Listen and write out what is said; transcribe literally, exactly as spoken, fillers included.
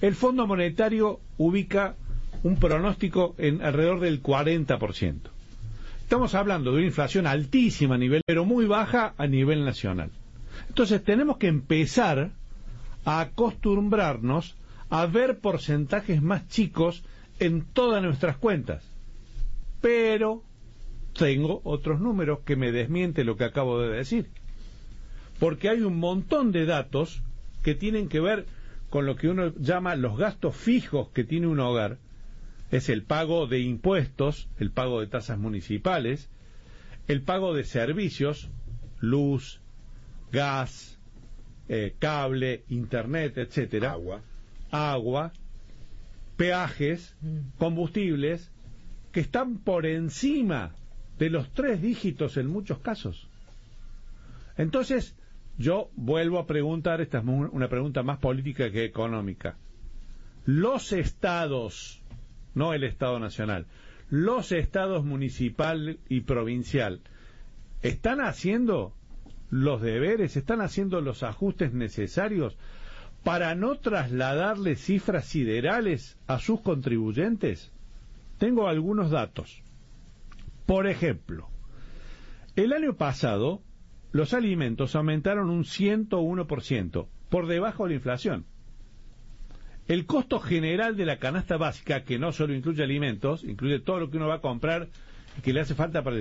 El Fondo Monetario ubica un pronóstico en alrededor del cuarenta por ciento. Estamos hablando de una inflación altísima a nivel, pero muy baja a nivel nacional. Entonces tenemos que empezar a acostumbrarnos a ver porcentajes más chicos en todas nuestras cuentas. Pero tengo otros números que me desmienten lo que acabo de decir. Porque hay un montón de datos que tienen que ver con lo que uno llama los gastos fijos que tiene un hogar. Es el pago de impuestos, el pago de tasas municipales, el pago de servicios, luz, gas, eh, cable, internet, etcétera, Agua. agua, peajes, combustibles, que están por encima de los tres dígitos en muchos casos. Entonces, yo vuelvo a preguntar, esta es una pregunta más política que económica. Los estados, no el Estado Nacional, los estados municipal y provincial, ¿están haciendo los deberes, están haciendo los ajustes necesarios para no trasladarle cifras siderales a sus contribuyentes? Tengo algunos datos. Por ejemplo, el año pasado los alimentos aumentaron un ciento uno por ciento, por debajo de la inflación. El costo general de la canasta básica, que no solo incluye alimentos, incluye todo lo que uno va a comprar y que le hace falta para el